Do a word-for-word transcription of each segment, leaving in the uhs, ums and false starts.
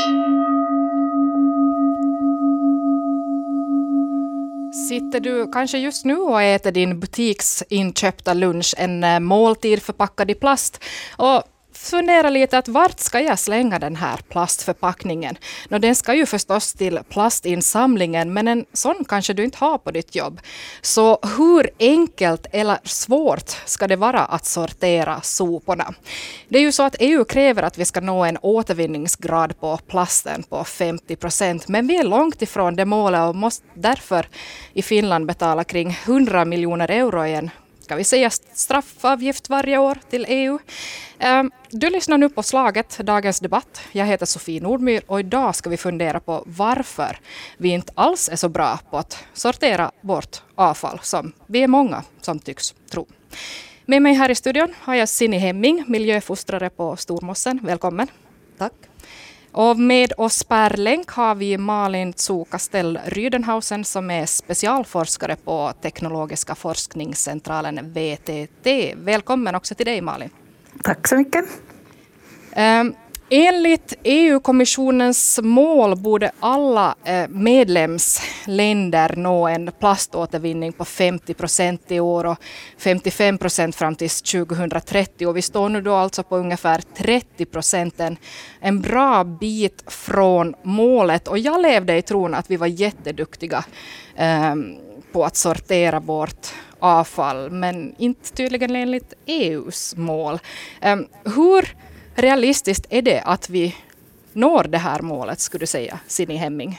Sitter du kanske just nu och äter din butiksinköpta lunch, en måltid förpackad i plast, och fundera lite att vart ska jag slänga den här plastförpackningen? Nå, den ska ju förstås till plastinsamlingen, men en sån kanske du inte har på ditt jobb. Så hur enkelt eller svårt ska det vara att sortera soporna? Det är ju så att E U kräver att vi ska nå en återvinningsgrad på plasten på femtio procent, men vi är långt ifrån det målet och måste därför i Finland betala kring hundra miljoner euro i en, ska vi säga, straffavgift varje år till E U. Du lyssnar nu på Slaget, dagens debatt. Jag heter Sofie Nordmyr och idag ska vi fundera på varför vi inte alls är så bra på att sortera bort avfall som vi är många som tycks tro. Med mig här i studion har jag Sini Hemming, miljöfostrare på Stormossen. Välkommen. Tack. Och med oss per länk har vi Malin Tsukastell Rydenhausen som är specialforskare på Teknologiska forskningscentralen V T T. Välkommen också till dig, Malin. Tack så mycket. Um, enligt E U-kommissionens mål borde alla uh, medlemsländer nå en plaståtervinning på femtio procent i år och femtiofem procent fram till tjugohundratrettio. Och vi står nu då alltså på ungefär trettio procent, en, en bra bit från målet. Och jag levde i tron att vi var jätteduktiga um, på att sortera bort avfall, men inte tydligen enligt E U:s mål. Um, hur realistiskt är det att vi når det här målet, skulle du säga, Sini Hemming?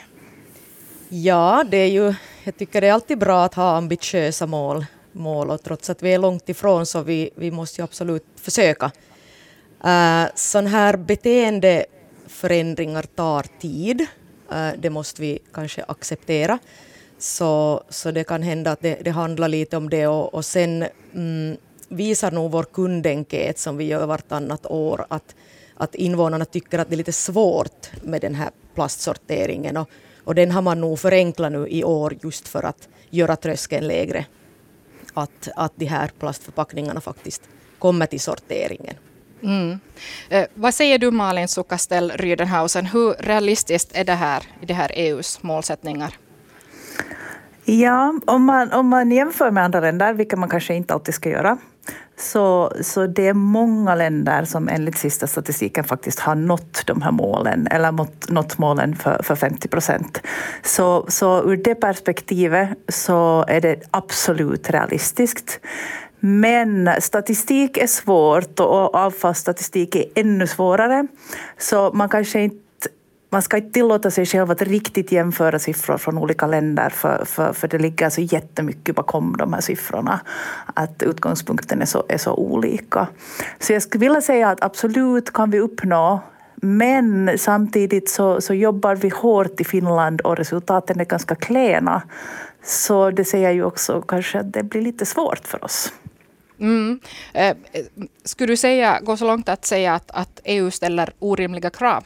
Ja, det är ju, jag tycker det är alltid bra att ha ambitiösa mål, mål och trots att vi är långt ifrån så vi, vi måste ju absolut försöka. Uh, sån här beteendeförändringar tar tid, uh, det måste vi kanske acceptera. Så, så det kan hända att det, det handlar lite om det och, och sen mm, visar nog vår kundenkät som vi gör vartannat år att, att invånarna tycker att det är lite svårt med den här plastsorteringen och, och den har man nog förenklat nu i år just för att göra tröskeln lägre. Att, att de här plastförpackningarna faktiskt kommer till sorteringen. Mm. Eh, vad säger du, Malin Tsukastell Rydenhausen? Hur realistiskt är det här i det här E U:s målsättningar? Ja, om man, om man jämför med andra länder, vilket man kanske inte alltid ska göra, så, så det är många länder som enligt sista statistiken faktiskt har nått de här målen, eller nått, nått målen för, för femtio procent. Så, så ur det perspektivet så är det absolut realistiskt. Men statistik är svårt och avfallsstatistik är ännu svårare, så man kanske inte Man ska inte tillåta sig själv att riktigt jämföra siffror från olika länder för, för, för det ligger så jättemycket bakom de här siffrorna att utgångspunkten är så, är så olika. Så jag skulle vilja säga att absolut kan vi uppnå, men samtidigt så, så jobbar vi hårt i Finland och resultaten är ganska klena. Så det säger ju också kanske att det blir lite svårt för oss. Mm. Eh, skulle du säga, gå så långt att säga att, att E U ställer orimliga krav?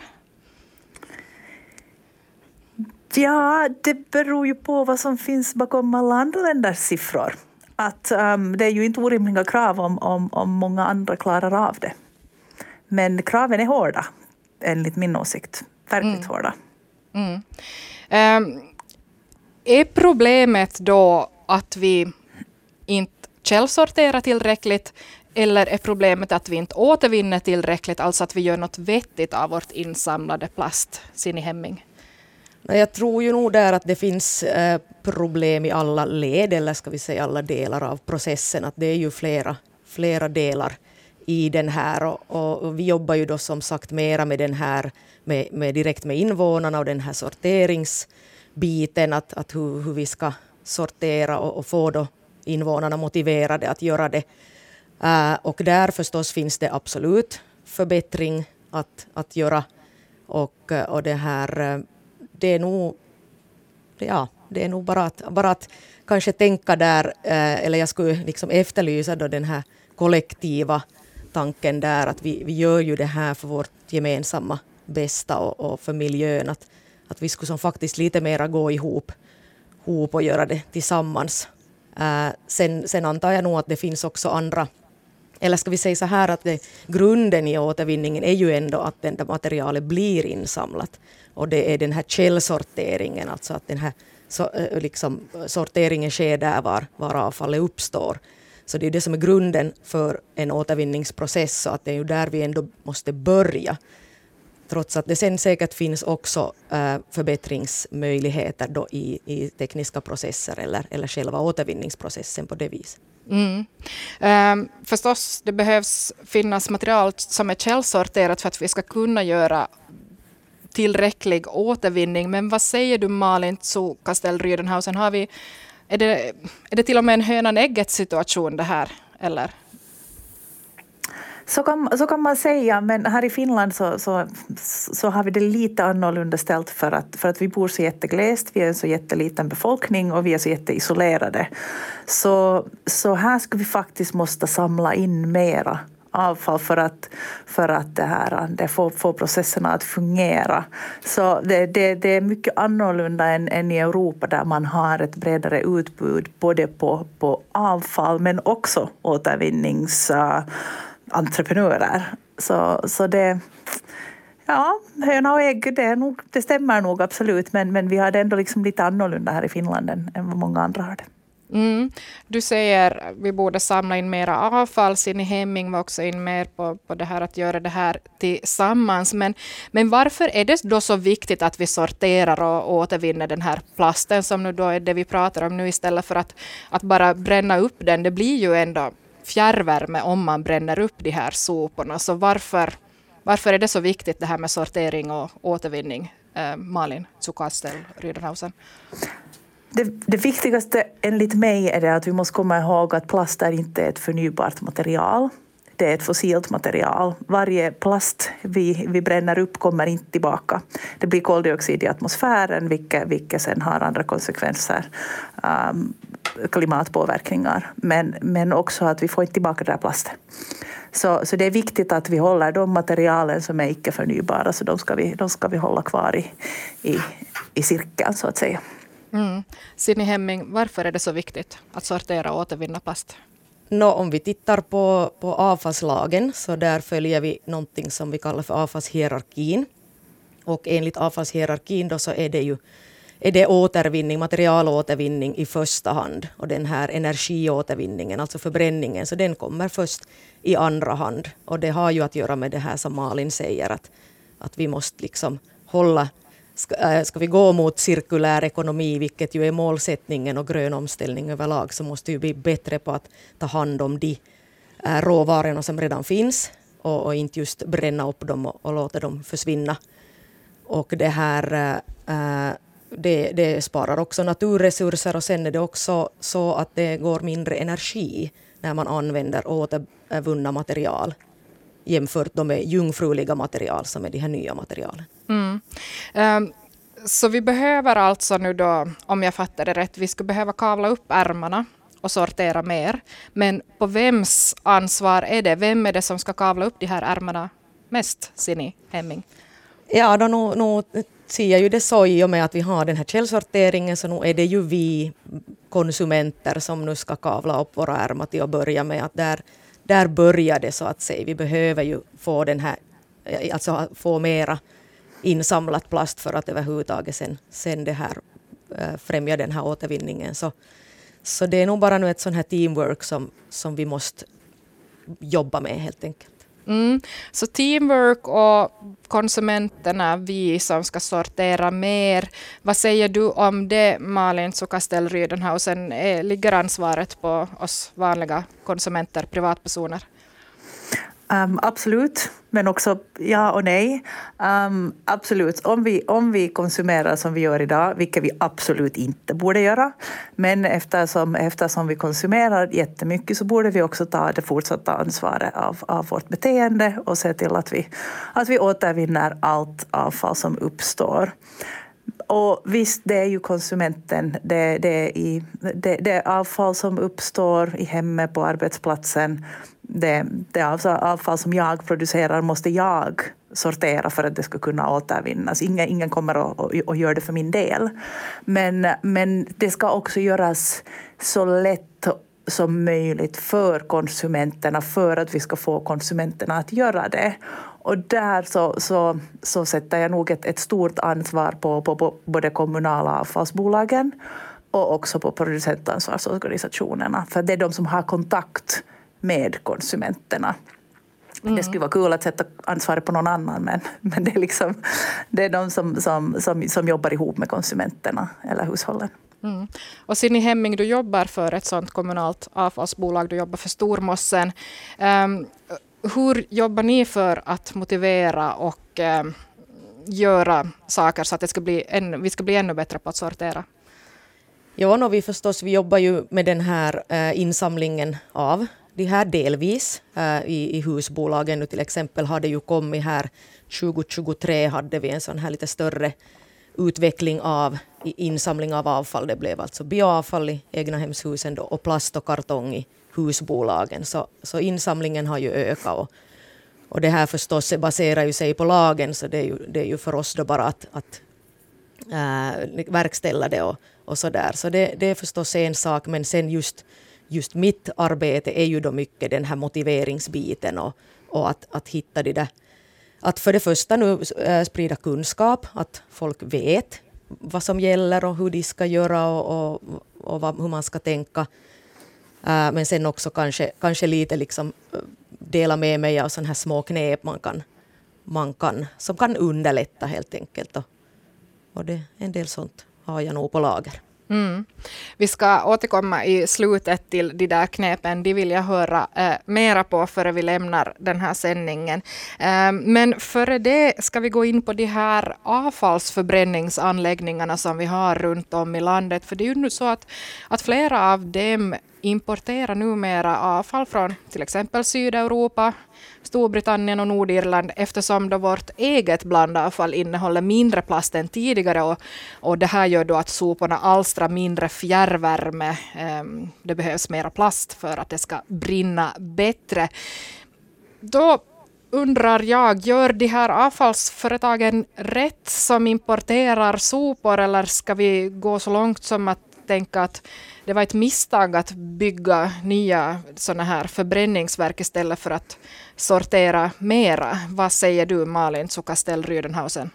Ja, det beror ju på vad som finns bakom alla andra länders siffror. Att, um, det är ju inte orimliga krav om, om, om många andra klarar av det. Men kraven är hårda, enligt min åsikt. Verkligt mm. hårda. Mm. Um, är problemet då att vi inte källsorterar tillräckligt, eller är problemet att vi inte återvinner tillräckligt, alltså att vi gör något vettigt av vårt insamlade plast? Sini Hemming? Jag tror ju nog där att det finns eh, problem i alla led, eller ska vi säga alla delar av processen. Att det är ju flera, flera delar i den här. Och, och vi jobbar ju då som sagt mera med den här, med, med direkt med invånarna och den här sorteringsbiten. Att, att hur, hur vi ska sortera och, och få då invånarna motiverade att göra det. Uh, och där förstås finns det absolut förbättring att, att göra. Och, och det här... Det är nog, ja, det är nog bara att, bara att kanske tänka där, eh, eller jag skulle liksom efterlysa då den här kollektiva tanken där att vi, vi gör ju det här för vårt gemensamma bästa och, och för miljön. Att, att vi skulle som faktiskt lite mera gå ihop, ihop och göra det tillsammans. Eh, sen, sen antar jag nog att det finns också andra, Eller ska vi säga så här att det, grunden i återvinningen är ju ändå att det materialet blir insamlat. Och det är den här källsorteringen, alltså att den här så, liksom, sorteringen sker där var, var avfallet uppstår. Så det är det som är grunden för en återvinningsprocess, så att det är ju där vi ändå måste börja. Trots att det sen säkert finns också äh, förbättringsmöjligheter då i, i tekniska processer eller, eller själva återvinningsprocessen på det viset. Mm. Um, förstås, det behövs finnas material som är källsorterat för att vi ska kunna göra tillräcklig återvinning. Men vad säger du, Malin Kastell-Rydenhausen? Har vi, är, det, är det till och med en hönan-ägget situation det här, eller? Så kan, så kan man säga, men här i Finland så, så, så har vi det lite annorlunda ställt för att, för att vi bor så jätteglest, vi är en så jätteliten befolkning och vi är så jätteisolerade. Så, så här ska vi faktiskt måste samla in mera avfall för att, för att det här, det får, får processerna att fungera. Så det, det, det är mycket annorlunda än, än i Europa där man har ett bredare utbud både på, på avfall men också återvinnings entreprenörer. Så, så det, ja, höna och ägg, det, är nog, det stämmer nog absolut, men, men vi har det ändå liksom lite annorlunda här i Finland än, än vad många andra har det. Mm. Du säger att vi borde samla in mera avfall. Sin Hemming var också in mer på, på det här att göra det här tillsammans. Men, men varför är det då så viktigt att vi sorterar och återvinner den här plasten som nu då är det vi pratar om nu, istället för att, att bara bränna upp den? Det blir ju ändå fjärrvärme om man bränner upp de här soporna. Så varför, varför är det så viktigt det här med sortering och återvinning? Eh, Malin Kastell-Rydenhausen. Det, det viktigaste enligt mig är det att vi måste komma ihåg att plast är inte ett förnybart material. Det är ett fossilt material. Varje plast vi, vi bränner upp kommer inte tillbaka. Det blir koldioxid i atmosfären, vilket, vilket sen har andra konsekvenser. Um, klimatpåverkningar. Men, men också att vi får inte tillbaka den här plasten. Så, så det är viktigt att vi håller de materialen som är icke förnybara. Så de ska vi, de ska vi hålla kvar i, i, i cirkeln, så att säga. Mm. Sin Hemming, varför är det så viktigt att sortera och återvinna plast? No, om vi tittar på, på avfallslagen, så där följer vi någonting som vi kallar för avfallshierarkin. Och enligt avfallshierarkin då så är det ju är det återvinning, materialåtervinning i första hand. Och den här energiåtervinningen, alltså förbränningen, så den kommer först i andra hand. Och det har ju att göra med det här som Malin säger, att, att vi måste liksom hålla, ska, äh, ska vi gå mot cirkulär ekonomi, vilket ju är målsättningen och grön omställning överlag, så måste vi bli bättre på att ta hand om de äh, råvarorna som redan finns och, och inte just bränna upp dem och, och låta dem försvinna. Och det här äh, Det, det sparar också naturresurser, och sen är det också så att det går mindre energi när man använder återvunna material jämfört med jungfruliga material som är de här nya materialen. Mm. Um, så vi behöver alltså nu då, om jag fattar det rätt, vi ska behöva kavla upp ärmarna och sortera mer. Men på vems ansvar är det? Vem är det som ska kavla upp de här ärmarna mest, Sin Hemming? Ja, då nu, nu ser jag ju det så i och med att vi har den här källsorteringen, så nu är det ju vi konsumenter som nu ska kavla upp våra ärmar till att börja med. Att där, där börjar det, så att säga. Vi behöver ju få den här, alltså få mera insamlat plast för att överhuvudtaget sen, sen det här äh, främja den här återvinningen. Så, så det är nog bara nu ett sån här teamwork som, som vi måste jobba med helt enkelt. Mm. Så teamwork och konsumenterna, vi som ska sortera mer. Vad säger du om det, Malin Kastell-Rydenhausen? Ligger ansvaret på oss vanliga konsumenter, privatpersoner? Um, absolut, men också ja och nej. Um, absolut, om vi, om vi konsumerar som vi gör idag, vilket vi absolut inte borde göra, men eftersom, eftersom vi konsumerar jättemycket så borde vi också ta det fortsatta ansvaret av, av vårt beteende och se till att vi, att vi återvinner allt avfall som uppstår. Och visst, det är ju konsumenten, det, det, är i, det, det är avfall som uppstår i hemmet, på arbetsplatsen. Det, det avfall som jag producerar måste jag sortera för att det ska kunna återvinnas. Ingen, ingen kommer att, att, att göra det för min del. Men, men det ska också göras så lätt som möjligt för konsumenterna, för att vi ska få konsumenterna att göra det. Och där så, så, så sätter jag nog ett, ett stort ansvar på, på, på både kommunala avfallsbolagen och också på producentansvarsorganisationerna. För det är de som har kontakt med konsumenterna. Mm. Det skulle vara kul att sätta ansvaret på någon annan, men, men det, är liksom, det är de som, som, som, som jobbar ihop med konsumenterna eller hushållen. Mm. Och Sidney Hemming, du jobbar för ett sådant kommunalt avfallsbolag, du jobbar för Stormossen. Um, hur jobbar ni för att motivera och um, göra saker så att det ska bli en, vi ska bli ännu bättre på att sortera? Ja, no, vi förstås, vi jobbar ju med den här eh, insamlingen av de här delvis eh, i, i husbolagen. Nu till exempel hade ju kommit här tjugo tjugotre hade vi en sån här lite större utveckling av insamling av avfall. Det blev alltså bioavfall i egnahemshusen då, och plast och kartong i husbolagen. Så, så insamlingen har ju ökat och, och det här förstås baserar ju sig på lagen, så det är ju, det är ju för oss då bara att, att äh, verkställa det och, och så där. Så det, det är förstås en sak, men sen just, just mitt arbete är ju då mycket den här motiveringsbiten och, och att, att hitta det där. Att för det första nu äh, sprida kunskap, att folk vet vad som gäller och hur de ska göra och, och, och vad, hur man ska tänka. Äh, men sen också kanske, kanske lite liksom dela med mig av sådana här små knep man kan, man kan, som kan underlätta helt enkelt. Och, och det, en del sånt har jag nog på lager. Mm. Vi ska återkomma i slutet till de där knepen. De vill jag höra eh, mera på före vi lämnar den här sändningen. Eh, men före det ska vi gå in på de här avfallsförbränningsanläggningarna som vi har runt om i landet. För det är ju nu så att, att flera av dem importerar numera avfall från till exempel Sydeuropa, Storbritannien och Nordirland, eftersom då vårt eget blandavfall innehåller mindre plast än tidigare och, och det här gör då att soporna alstrar mindre fjärrvärme. Um, det behövs mera plast för att det ska brinna bättre. Då undrar jag, gör de här avfallsföretagen rätt som importerar sopor, eller ska vi gå så långt som att tänka att det var ett misstag att bygga nya såna här förbränningsverk istället för att sortera mera? Vad säger du, Malin Zuckerstell-Rydenhausen?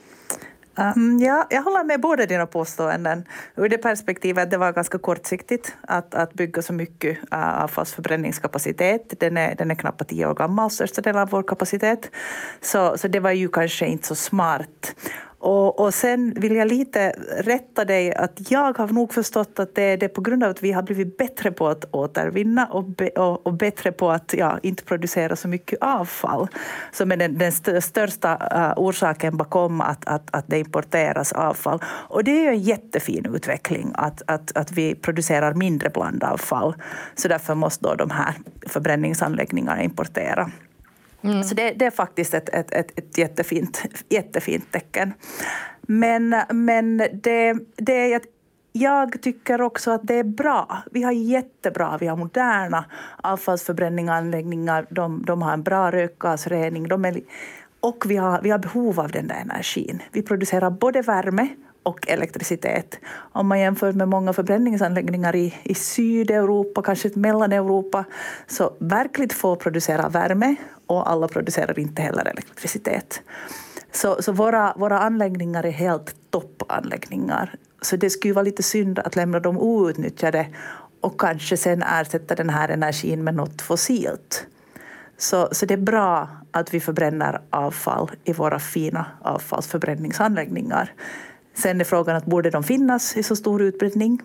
Um, ja, jag håller med båda dina påståenden. Ur det perspektivet att det var ganska kortsiktigt att, att bygga så mycket uh, avfallsförbränningskapacitet. Den är, den är knappt tio år gammal, största delen av vår kapacitet. Så, så det var ju kanske inte så smart. Och, och sen vill jag lite rätta dig att jag har nog förstått att det, det är på grund av att vi har blivit bättre på att återvinna och, be, och, och bättre på att ja, inte producera så mycket avfall. Som är den, den st- största uh, orsaken bakom att, att, att det importeras avfall. Och det är ju en jättefin utveckling att, att, att vi producerar mindre blandavfall. Så därför måste då de här förbränningsanläggningarna importera. Mm. Så det, det är faktiskt ett, ett, ett, ett jättefint, jättefint tecken. Men, men det, det är, jag tycker också att det är bra. Vi har jättebra, vi har moderna avfallsförbränningsanläggningar. De, de har en bra rökgasrening. De är, och vi har, vi har behov av den där energin. Vi producerar både värme och elektricitet. Om man jämför med många förbränningsanläggningar i, i Sydeuropa, kanske i Mellaneuropa, så verkligt få producerar värme och alla producerar inte heller elektricitet. Så, så våra, våra anläggningar är helt toppanläggningar. Så det skulle vara lite synd att lämna dem outnyttjade och kanske sen ersätta den här energin med något fossilt. Så, så det är bra att vi förbränner avfall i våra fina avfallsförbränningsanläggningar. Sen är frågan att borde de finnas i så stor utbredning?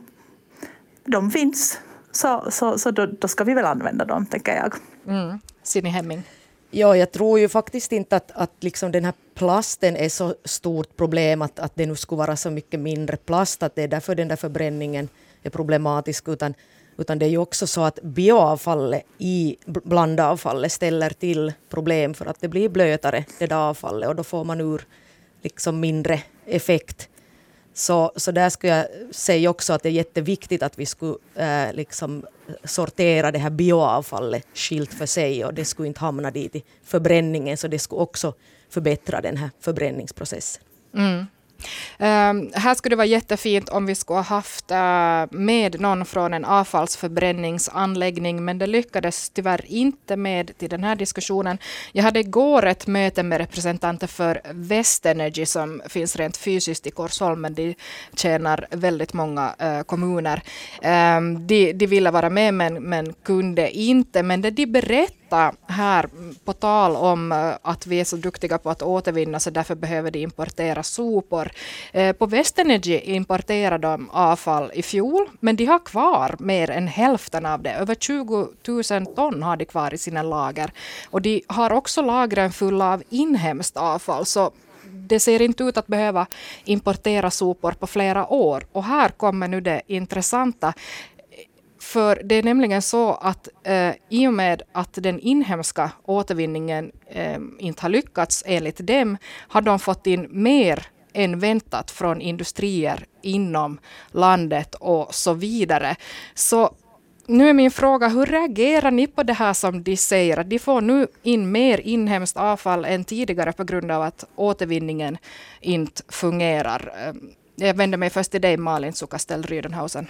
De finns, så, så, så då, då ska vi väl använda dem, tänker jag. Mm. Sidney Hemming. Ja, jag tror ju faktiskt inte att, att liksom den här plasten är så stort problem att, att det nu skulle vara så mycket mindre plast, att det är därför den där förbränningen är problematisk, utan, utan det är ju också så att bioavfallet i blandavfallet ställer till problem för att det blir blötare, det där avfallet, och då får man ur liksom mindre effekt. Så, så där skulle jag säga också att det är jätteviktigt att vi skulle äh, liksom sortera det här bioavfallet skilt för sig, och det skulle inte hamna dit i förbränningen, så det skulle också förbättra den här förbränningsprocessen. Mm. Um, här skulle det vara jättefint om vi skulle ha haft uh, med någon från en avfallsförbränningsanläggning, men det lyckades tyvärr inte med till den här diskussionen. Jag hade igår ett möte med representanter för Westenergy som finns rent fysiskt i Korsholm, men de tjänar väldigt många uh, kommuner. Um, de, de ville vara med men, men kunde inte, men det de berättade här på tal om uh, att vi är så duktiga på att återvinna så därför behöver de importera sopor. Uh, på Westenergy importerade de avfall i fjol, men de har kvar mer än hälften av det. Över tjugo tusen ton har de kvar i sina lager. Och de har också lagren fulla av inhemskt avfall, så det ser inte ut att behöva importera sopor på flera år. Och här kommer nu det intressanta. För det är nämligen så att eh, i och med att den inhemska återvinningen eh, inte har lyckats enligt dem, har de fått in mer än väntat från industrier inom landet och så vidare. Så nu är min fråga, hur reagerar ni på det här som de säger? Att de får nu in mer inhemskt avfall än tidigare på grund av att återvinningen inte fungerar. Jag vänder mig först till dig, Malin Zuckerstell-Rydenhausen.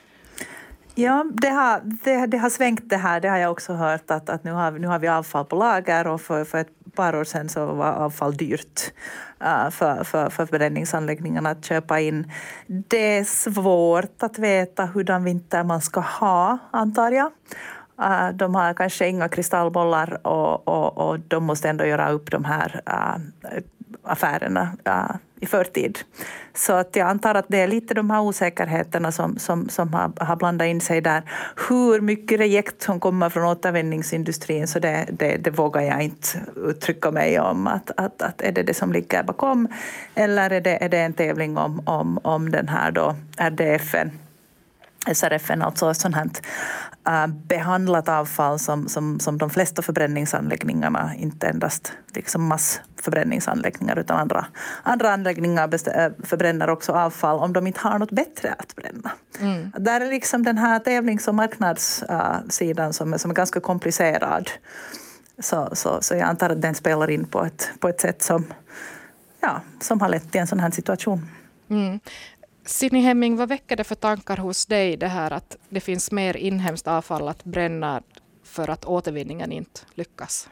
Ja, det har, det, det har svängt det här. Det har jag också hört att, att nu, har, nu har vi avfall på lager, och för, för ett par år sedan så var avfall dyrt uh, för, för, för förbränningsanläggningarna att köpa in. Det är svårt att veta hurdan vinter man ska ha, antar jag. Uh, de har kanske inga kristallbollar och, och, och de måste ändå göra upp de här uh, affärerna uh, i förtid. Så att jag antar att det är lite de här osäkerheterna som, som, som har, har blandat in sig där. Hur mycket rejekt som kommer från återvinningsindustrin, så det, det, det vågar jag inte uttrycka mig om. Att, att, att är det det som ligger bakom, eller är det, är det en tävling om, om, om den här då R D F-en? S R F, alltså sånt här uh, behandlat avfall som, som, som de flesta förbränningsanläggningarna, inte endast liksom massförbränningsanläggningar utan andra, andra anläggningar bestä- förbränner också avfall om de inte har något bättre att bränna. Mm. Där är liksom den här tävlings- och marknadssidan uh, som, som är ganska komplicerad. Så, så, så jag antar att den spelar in på ett, på ett sätt som, ja, som har lett till en sån här situation. Mm. Sidney Hemming, vad väcker det för tankar hos dig det här att det finns mer inhemskt avfall att bränna för att återvinningen inte lyckas?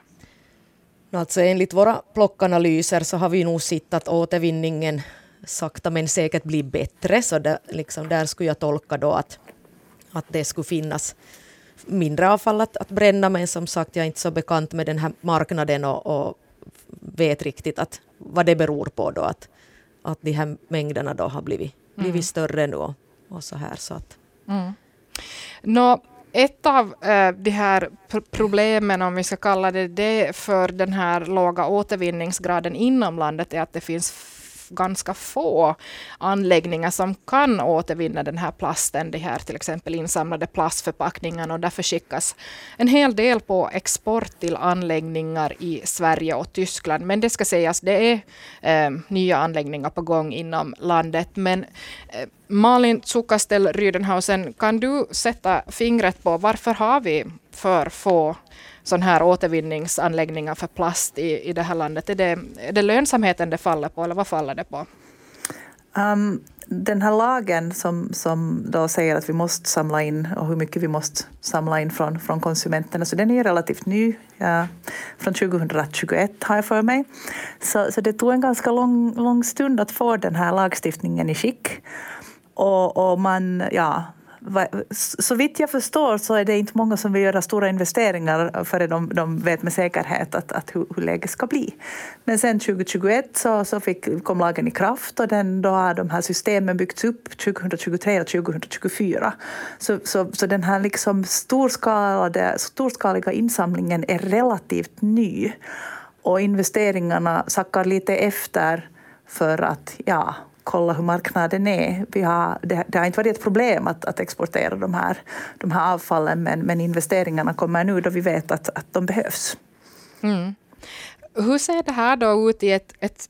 Alltså enligt våra plockanalyser så har vi nog sett att återvinningen sakta men säkert blir bättre. Så det, liksom, där skulle jag tolka då att, att det skulle finnas mindre avfall att, att bränna. Men som sagt, jag är inte så bekant med den här marknaden och, och vet riktigt att, vad det beror på då. Att, att de här mängderna då har blivit blivit mm. större nu och, och så här. Så att. Mm. Nå, ett av äh, de här pr- problemen, om vi ska kalla det det, för den här låga återvinningsgraden inom landet är att det finns f- ganska få anläggningar som kan återvinna den här plasten, de här till exempel insamlade plastförpackningarna, och därför skickas en hel del på export till anläggningar i Sverige och Tyskland. Men det ska sägas, det är eh, nya anläggningar på gång inom landet. Men eh, Malin Zuckerstell-Rydenhausen, kan du sätta fingret på varför har vi för få sån här återvinningsanläggningar för plast i, i det här landet? Är det, är det lönsamheten det faller på, eller vad faller det på? Um, den här lagen som, som då säger att vi måste samla in och hur mycket vi måste samla in från, från konsumenterna, så den är relativt ny, ja, från tjugohundratjugoett har jag för mig. Så, så det tog en ganska lång, lång stund att få den här lagstiftningen i skick. Och, och man, ja... Så vitt jag förstår så är det inte många som vill göra stora investeringar förrän de, de vet med säkerhet att, att hur, hur läget ska bli. Men sen tjugohundratjugoett så, så fick, kom lagen i kraft, och den, då har de här systemen byggts upp tjugohundratjugotre och tjugohundratjugofyra. Så, så, så den här liksom storskaliga, storskaliga insamlingen är relativt ny, och investeringarna sackar lite efter för att, ja, kolla hur marknaden är. Vi har, det, det har inte varit ett problem att, att exportera de här, de här avfallen, men, men investeringarna kommer nu då vi vet att, att de behövs. Mm. Hur ser det här då ut i ett, ett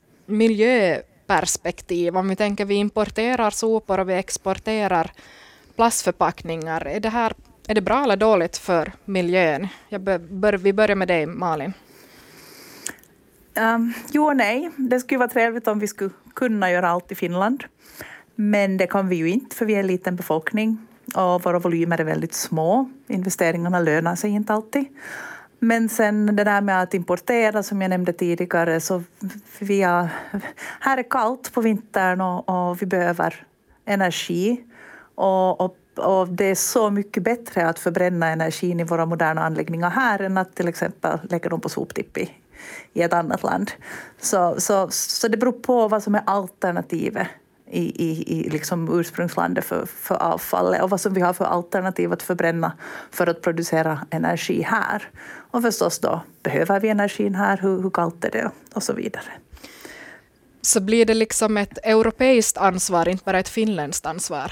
miljöperspektiv? Om vi tänker vi importerar sopor och vi exporterar plastförpackningar. Är det, här, är det bra eller dåligt för miljön? Jag bör, bör, vi börjar med dig, Malin. Um, jo och nej. Det skulle vara trevligt om vi skulle kunna göra allt i Finland. Men det kan vi ju inte, för vi är en liten befolkning. Och våra volymer är väldigt små. Investeringarna lönar sig inte alltid. Men sen det där med att importera, som jag nämnde tidigare, så vi har, här är kallt på vintern och, och vi behöver energi. Och, och, och det är så mycket bättre att förbränna energin i våra moderna anläggningar här än att till exempel lägga dem på soptipp i, i ett annat land. Så, så, så det beror på vad som är alternativet i, i, i liksom ursprungslandet för, för avfallet och vad som vi har för alternativ att förbränna för att producera energi här. Och förstås då, behöver vi energin här, hur, hur kallt är det och så vidare. Så blir det liksom ett europeiskt ansvar, inte bara ett finländskt ansvar?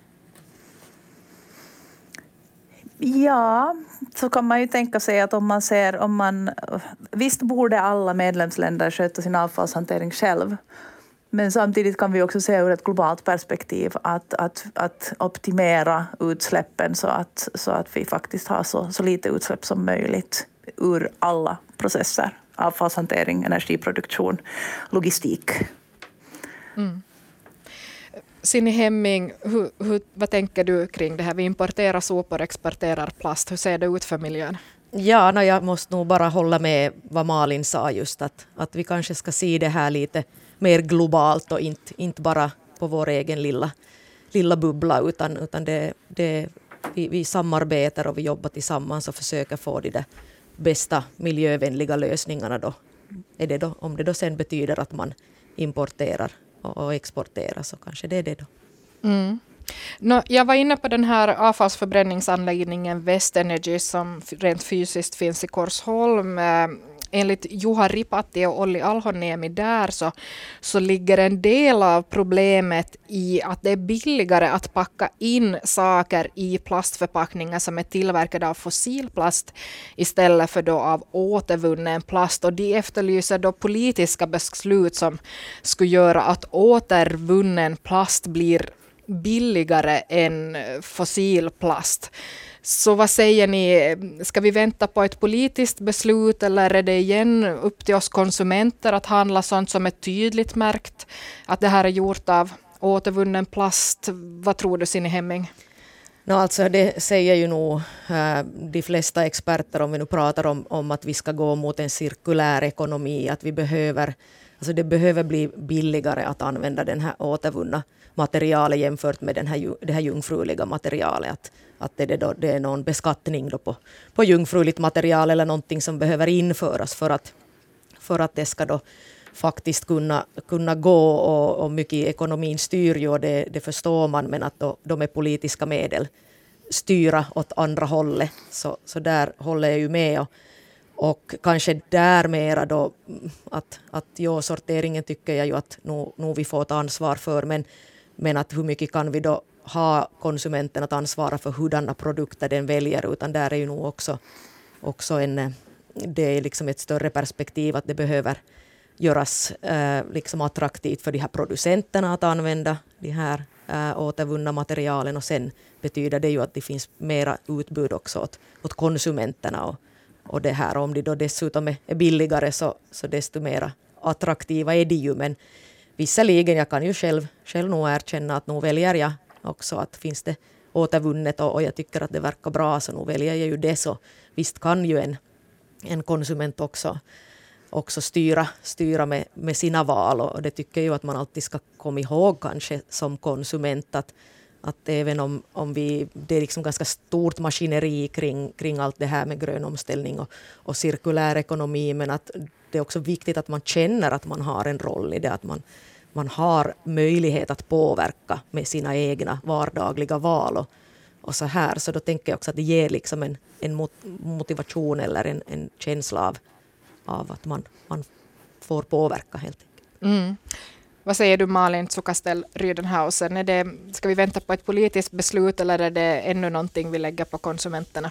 Ja, så kan man ju tänka sig att om man ser, om man, visst borde alla medlemsländer sköta sin avfallshantering själv. Men samtidigt kan vi också se ur ett globalt perspektiv att, att, att optimera utsläppen så att, så att vi faktiskt har så, så lite utsläpp som möjligt ur alla processer. Avfallshantering, energiproduktion, logistik. Mm. Sinni Hemming, hur, hur, vad tänker du kring det här? Vi importerar sopor och exporterar plast. Hur ser det ut för miljön? Ja, no, jag måste nog bara hålla med vad Malin sa just att, att vi kanske ska se det här lite mer globalt och inte, inte bara på vår egen lilla, lilla bubbla utan, utan det, det, vi, vi samarbetar och vi jobbar tillsammans och försöker få de där bästa miljövänliga lösningarna då. Är det då. Om det då sen betyder att man importerar och, och exporterar så kanske det är det då. Mm. No, jag var inne på den här avfallsförbränningsanläggningen West Energy som rent fysiskt finns i Korsholm. Enligt Juha Ripatti och Olli Alhoniemi där så, så ligger en del av problemet i att det är billigare att packa in saker i plastförpackningar som är tillverkade av fossilplast istället för då av återvunnen plast. Och de efterlyser då politiska beslut som skulle göra att återvunnen plast blir billigare än fossilplast. Så vad säger ni? Ska vi vänta på ett politiskt beslut eller är det igen upp till oss konsumenter att handla sånt som är tydligt märkt att det här är gjort av återvunnen plast? Vad tror du, Sinni Hemming? No, alltså det säger ju nog äh, de flesta experter om vi nu pratar om, om att vi ska gå mot en cirkulär ekonomi, att vi behöver, alltså det behöver bli billigare att använda den här återvunna materialet jämfört med den här, det här jungfruliga materialet. Att, att det, det, då, det är någon beskattning då på, på jungfruligt material eller någonting som behöver införas för att, för att det ska då faktiskt kunna, kunna gå och, och mycket i ekonomin styr ju och det, det förstår man, men att då, de är politiska medel styra åt andra hållet. Så, så där håller jag ju med och, och kanske där mera då att, att ja, sorteringen tycker jag ju att nu, nu vi får ta ansvar för, men, men att hur mycket kan vi då ha konsumenten att ansvara för hurdana produkter den väljer, utan där är ju nog också, också en, det är liksom ett större perspektiv att det behöver göras äh, liksom attraktivt för de här producenterna att använda de här äh, återvunna materialen, och sen betyder det ju att det finns mera utbud också åt, åt konsumenterna och, och det här, om de då dessutom är, är billigare så, så desto mera attraktiva är de ju, men visserligen jag kan ju själv, själv nog erkänna att nog väljer jag också att finns det återvunnet och, och jag tycker att det verkar bra så nog väljer jag ju det, så visst kan ju en, en konsument också också styra, styra med, med sina val, och det tycker jag att man alltid ska komma ihåg kanske som konsument att, att även om, om vi, det är liksom ganska stort maskineri kring, kring allt det här med grön omställning och, och cirkulär ekonomi, men att det är också viktigt att man känner att man har en roll i det, att man, man har möjlighet att påverka med sina egna vardagliga val och, och så här, så då tänker jag också att det ger liksom en, en motivation eller en, en känsla av av att man, man får påverka helt enkelt. Mm. Vad säger du, Malin Tsukastel Rydenhausen? Är det, ska vi vänta på ett politiskt beslut eller är det ännu någonting vi lägger på konsumenterna?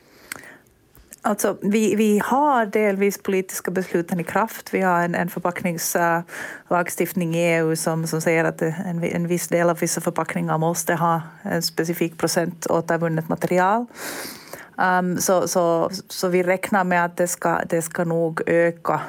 Alltså, vi, vi har delvis politiska besluten i kraft. Vi har en, en förpackningslagstiftning i E U som, som säger att en, en viss del av vissa förpackningar måste ha en specifik procent återvunnet material. Um, så, så, så vi räknar med att det ska, det ska nog öka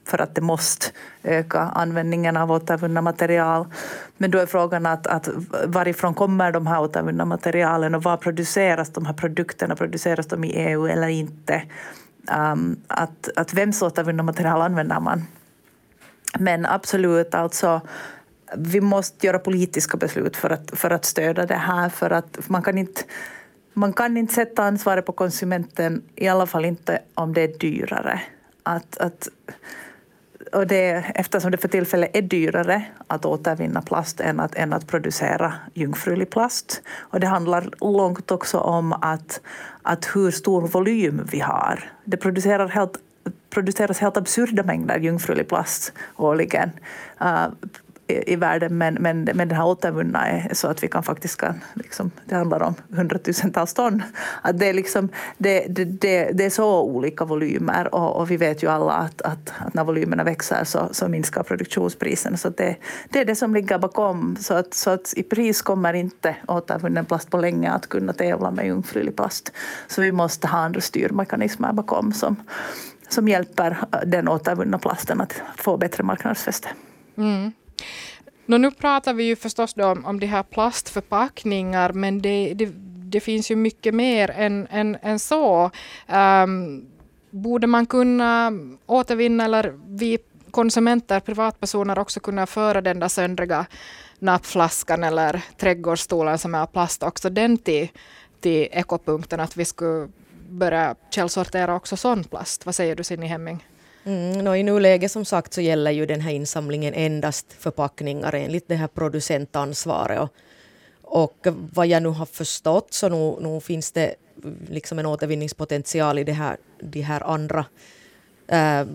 för att det måste öka användningen av återvunna material. Men då är frågan att, att varifrån kommer de här återvunna materialen och var produceras de här produkterna? Produceras de i E U eller inte? Um, att, att vems återvunna material använder man? Men absolut, alltså vi måste göra politiska beslut för att, för att stödja det här. För att man kan inte, man kan inte sätta ansvaret på konsumenten, i alla fall inte om det är dyrare. Att, att, och det, eftersom det för tillfället är dyrare att återvinna plast än att, än att producera jungfrulig plast. Och det handlar långt också om att, att hur stor volym vi har. Det producerar helt, produceras helt absurda mängder jungfrulig plast årligen uh, i, i världen. Men, men, men det här återvunna är så att vi kan faktiskt kan, liksom, det handlar om hundratusentals ton. Att det, är liksom, det, det, det, det är så olika volymer och, och vi vet ju alla att, att, att när volymerna växer så, så minskar produktionsprisen. Så det, det är det som ligger bakom. Så att, så att i pris kommer inte återvunnen plast på länge att kunna tävla med jungfrulig plast. Så vi måste ha andra styrmekanismer bakom som, som hjälper den återvunna plasten att få bättre marknadsfäste. Mm. Nå, nu pratar vi ju förstås då om, om de här plastförpackningar, men det, det, det finns ju mycket mer än, än, än så. Um, borde man kunna återvinna, eller vi konsumenter, privatpersoner också kunna föra den där söndriga nappflaskan eller trädgårdsstolen som är av plast också den till, till ekopunkten, att vi skulle börja källsortera också sån plast? Vad säger du, Sinni Hemming? Mm, no, i nuläget som sagt så gäller ju den här insamlingen endast förpackningar enligt det här producentansvaret. Och, och vad jag nu har förstått så nu, nu finns det liksom en återvinningspotential i det här, de här andra äh,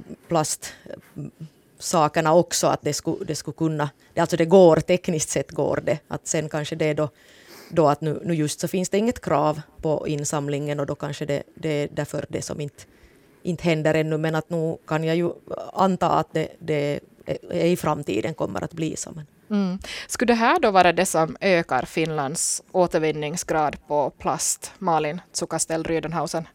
plastsakerna också. Att det skulle, det skulle kunna, alltså det går, tekniskt sett går det. Att sen kanske det är då, då att nu, nu just så finns det inget krav på insamlingen och då kanske det, det är därför det som inte inte händer ännu, men att nu kan jag ju anta att det, det i framtiden kommer att bli så. Mm. Skulle det här då vara det som ökar Finlands återvinningsgrad på plast? Malin Zuckerstell-Rydenhausen?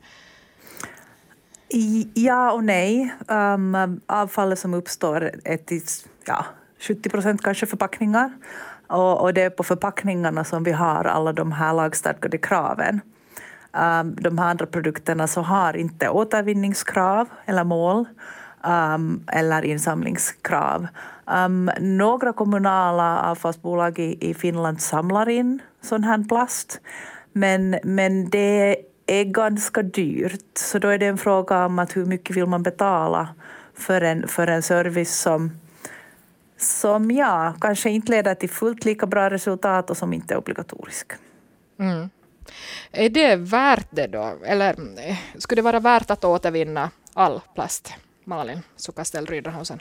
Ja och nej. Um, avfallet som uppstår är till ja, sjuttio procent kanske förpackningar. Och, och det är på förpackningarna som vi har alla de här lagstadgade kraven. Um, de här andra produkterna så har inte återvinningskrav eller mål um, eller insamlingskrav. Um, några kommunala avfallsbolag i, i Finland samlar in sån här plast, men, men det är ganska dyrt. Så då är det en fråga om att hur mycket vill man betala för en, för en service som, som ja, kanske inte leder till fullt lika bra resultat och som inte är obligatorisk. Mm. Är det värt det då? Eller skulle det vara värt att återvinna all plast? Malin Zuckerstell-Rydenhausen.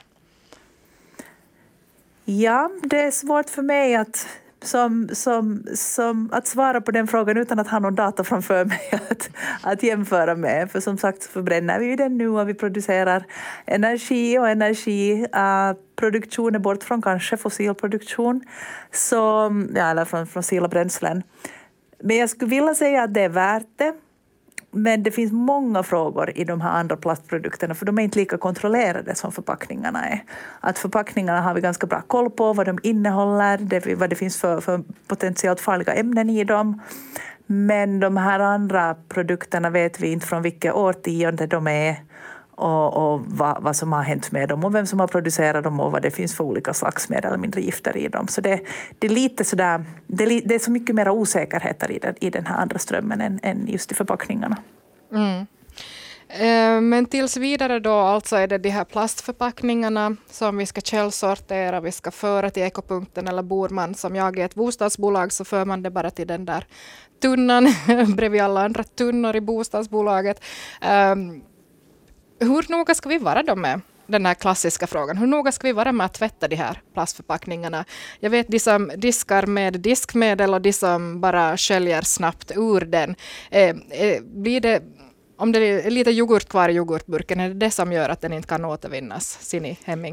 Ja, det är svårt för mig att, som, som, som, att svara på den frågan utan att ha någon data framför mig att, att jämföra med. För som sagt förbränner vi ju den nu och vi producerar energi och energiproduktion uh, är bort från kanske fossilproduktion. Så, ja, eller från fossila bränslen. Men jag skulle vilja säga att det är värt det. Men det finns många frågor i de här andra plastprodukterna för de är inte lika kontrollerade som förpackningarna är. Att förpackningarna har vi ganska bra koll på vad de innehåller, det, vad det finns för, för potentiellt farliga ämnen i dem. Men de här andra produkterna vet vi inte från vilket årtionde de är och, och vad, vad som har hänt med dem och vem som har producerat dem och vad det finns för olika slags mer eller mindre gifter i dem. Så det, det är lite sådär, det är, det är så mycket mer osäkerheter i den, i den här andra strömmen än, än just i förpackningarna. Mm. Eh, men tills vidare då alltså är det de här plastförpackningarna som vi ska källsortera, vi ska föra till ekopunkten, eller bor man som jag i ett bostadsbolag så för man det bara till den där tunnan bredvid alla andra tunnor i bostadsbolaget. Eh, Hur noga ska vi vara då med den här klassiska frågan? Hur noga ska vi vara med att tvätta de här plastförpackningarna? Jag vet de som diskar med diskmedel och de som bara sköljer snabbt ur den. Eh, eh, blir det, om det är lite yoghurt kvar i yoghurtburken, är det det som gör att den inte kan återvinnas? Sinni Hemming?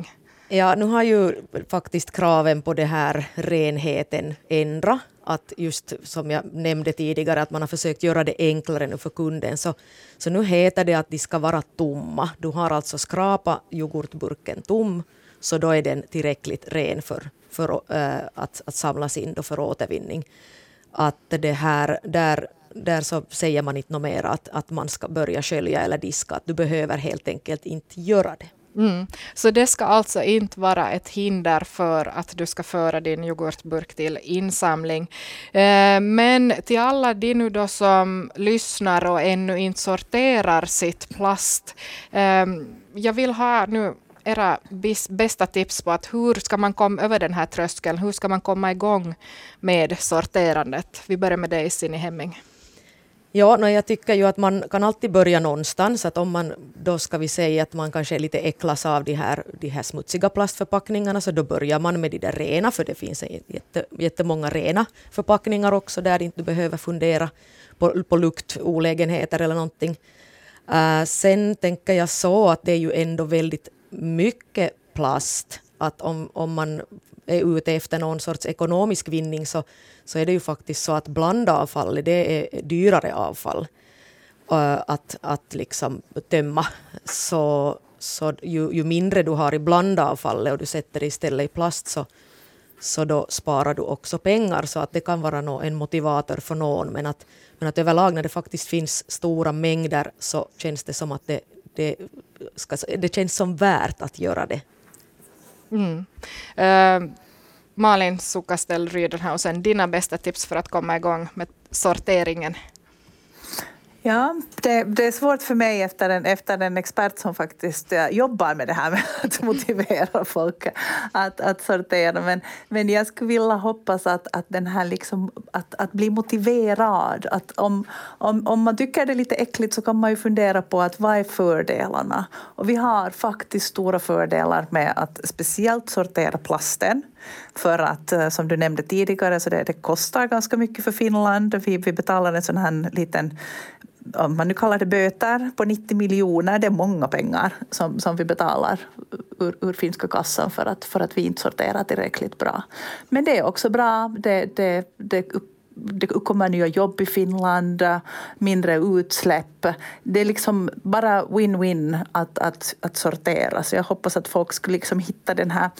Ja, nu har ju faktiskt kraven på det här renheten ändrat. Att just som jag nämnde tidigare, att man har försökt göra det enklare nu för kunden. Så, så nu heter det att de ska vara tomma. Du har alltså skrapa yoghurtburken tom, så då är den tillräckligt ren för, för äh, att, att samlas in då för återvinning. Att det här, där, där så säger man inte något mer att, att man ska börja skölja eller diska. Att du behöver helt enkelt inte göra det. Mm. Så det ska alltså inte vara ett hinder för att du ska föra din yoghurtburk till insamling. Eh, men till alla de nu då som lyssnar och ännu inte sorterar sitt plast. Eh, jag vill ha nu era bästa tips på att hur ska man komma över den här tröskeln? Hur ska man komma igång med sorterandet? Vi börjar med dig, Sini Hemming. Ja, no, jag tycker ju att man kan alltid börja någonstans. Att om man då ska vi säga att man kanske är lite äcklas av de här, de här smutsiga plastförpackningarna, så då börjar man med de där rena, för det finns jätte, jättemånga rena förpackningar också där inte du behöver fundera på, på luktolägenheter eller någonting. Uh, sen tänker jag så att det är ju ändå väldigt mycket plast. Att om, om man är ute efter någon sorts ekonomisk vinning, så, så är det ju faktiskt så att blandavfall, det är dyrare avfall uh, att, att liksom tömma. Så, så ju, ju mindre du har i blandavfallet och du sätter det istället i plast, så, så då sparar du också pengar. Så att det kan vara no, en motivator för någon. Men att, men att överlag när det faktiskt finns stora mängder, så känns det som att det, det, ska, det känns som värt att göra det. Mm. Uh, Malin Sukastel-Rydenhausen, dina bästa tips för att komma igång med sorteringen? Ja, det, det är svårt för mig efter en, efter en expert som faktiskt uh, jobbar med det här med att motivera folk att, att sortera. Men, men jag skulle vilja hoppas att, att, den här liksom, att, att bli motiverad. Att om, om, om man tycker det är lite äckligt, så kan man ju fundera på att vad är fördelarna. Och vi har faktiskt stora fördelar med att speciellt sortera plasten. För att, som du nämnde tidigare, så det, det kostar ganska mycket för Finland. Vi, vi betalar en sån här liten, om man nu kallar det böter, på nittio miljoner. Det är många pengar som, som vi betalar ur, ur finska kassan för att, för att vi inte sorterar tillräckligt bra. Men det är också bra. Det, det, det Det kommer nya jobb i Finland, mindre utsläpp. Det är liksom bara win-win att, att, att sortera. Så jag hoppas att folk skulle liksom hitta den här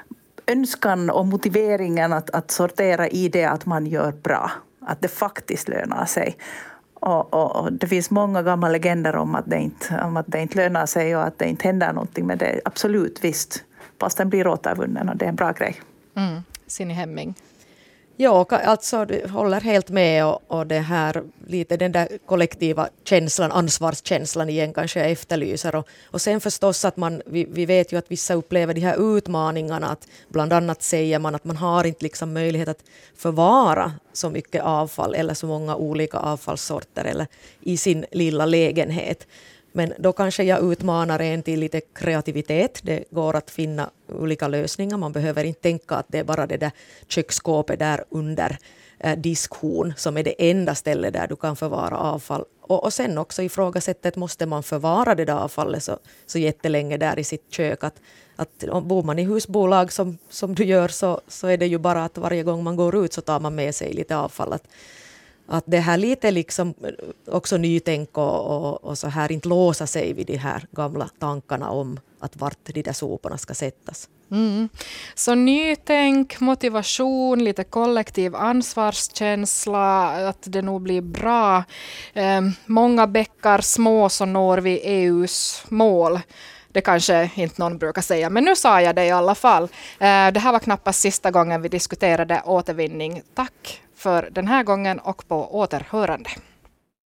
önskan och motiveringen att, att sortera i det att man gör bra. Att det faktiskt lönar sig. Och, och, och det finns många gamla legender om att, det inte, om att det inte lönar sig och att det inte händer någonting. Men det är absolut visst. Plasten blir återvunnen och det är en bra grej. Mm. Sini Hemming. Ja, alltså du håller helt med, och, och det här lite den där kollektiva känslan, ansvarskänslan igen kanske jag efterlyser. Och, och sen förstås att man, vi, vi vet ju att vissa upplever de här utmaningarna, att bland annat säger man att man har inte liksom möjlighet att förvara så mycket avfall eller så många olika avfallssorter eller i sin lilla lägenhet. Men då kanske jag utmanar en till lite kreativitet. Det går att finna olika lösningar. Man behöver inte tänka att det är bara det där köksskåpet där under eh, diskhon som är det enda stället där du kan förvara avfall. Och, och sen också ifrågasättet, måste man förvara det där avfallet så, så jättelänge där i sitt kök. Att, att om bor man i husbolag som, som du gör, så, så är det ju bara att varje gång man går ut så tar man med sig lite avfall. Att, Att det här lite liksom också nytänk och, och, och så här inte låsa sig vid de här gamla tankarna om att vart de där soporna ska sättas. Mm. Så nytänk, motivation, lite kollektiv ansvarskänsla, att det nog blir bra. Eh, många bäckar små så når vi E U:s mål. Det kanske inte någon brukar säga, men nu sa jag det i alla fall. Eh, det här var knappast sista gången vi diskuterade återvinning. Tack för den här gången och på återhörande.